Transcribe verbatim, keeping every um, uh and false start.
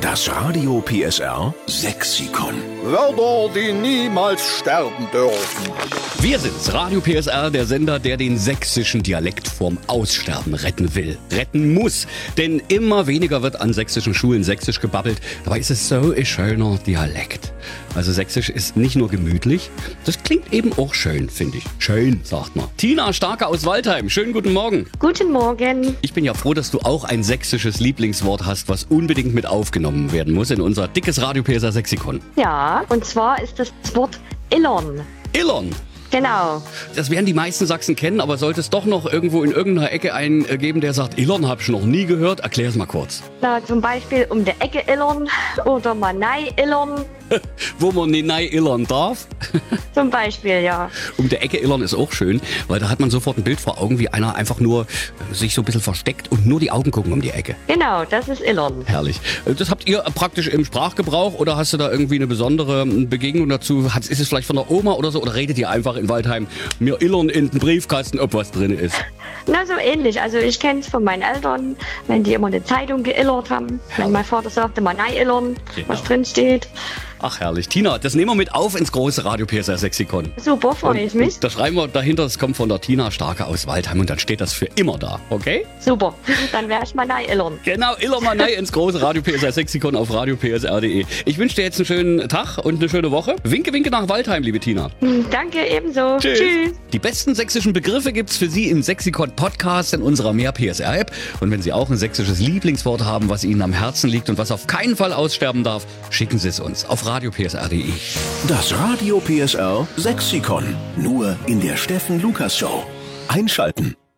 Das Radio P S R Sexikon. Wörter, die niemals sterben dürfen. Wir sind's, Radio P S R, der Sender, der den sächsischen Dialekt vorm Aussterben retten will. Retten muss, denn immer weniger wird an sächsischen Schulen sächsisch gebabbelt. Dabei ist es so ein schöner Dialekt. Also sächsisch ist nicht nur gemütlich, das klingt eben auch schön, finde ich. Schön, sagt man. Tina Starke aus Waldheim, schönen guten Morgen. Guten Morgen. Ich bin ja froh, dass du auch ein sächsisches Lieblingswort hast, was unbedingt mit aufgenommen werden muss in unser dickes Radio P S R Sexikon. Ja, und zwar ist das Wort Illern. Illern. Genau. Das werden die meisten Sachsen kennen, aber sollte es doch noch irgendwo in irgendeiner Ecke einen geben, der sagt, Illern habe ich noch nie gehört, erklär es mal kurz. Na, zum Beispiel um die Ecke illern oder mal nei illern. Wo man nicht nei illern darf. Zum Beispiel, ja. Um die Ecke illern ist auch schön, weil da hat man sofort ein Bild vor Augen, wie einer einfach nur sich so ein bisschen versteckt und nur die Augen gucken um die Ecke. Genau, das ist illern. Herrlich. Das habt ihr praktisch im Sprachgebrauch oder hast du da irgendwie eine besondere Begegnung dazu? Ist es vielleicht von der Oma oder so? Oder redet ihr einfach in Waldheim, mir illern in den Briefkasten, ob was drin ist? Na, so ähnlich. Also ich kenne es von meinen Eltern, wenn die immer eine Zeitung geillert haben. Wenn mein Vater sagte, mal nei illern, Genau. was drin steht. Ach herrlich. Tina, das nehmen wir mit auf ins große Radio P S R Sexikon. Super, freue ich mich. Da schreiben wir dahinter, das kommt von der Tina Starke aus Waldheim und dann steht das für immer da, okay? Super, dann werde ich mal nei illern. Genau, Illermanei ins große Radio P S R Sexikon auf radio p s r punkt d e. Ich wünsche dir jetzt einen schönen Tag und eine schöne Woche. Winke, winke nach Waldheim, liebe Tina. Danke, ebenso. Tschüss. Tschüss. Die besten sächsischen Begriffe gibt's für Sie im Sexikon Podcast in unserer Mehr P S R App. Und wenn Sie auch ein sächsisches Lieblingswort haben, was Ihnen am Herzen liegt und was auf keinen Fall aussterben darf, schicken Sie es uns auf radio p s r punkt d e. Das Radio P S R Sexikon. Nur in der Steffen Lukas Show. Einschalten.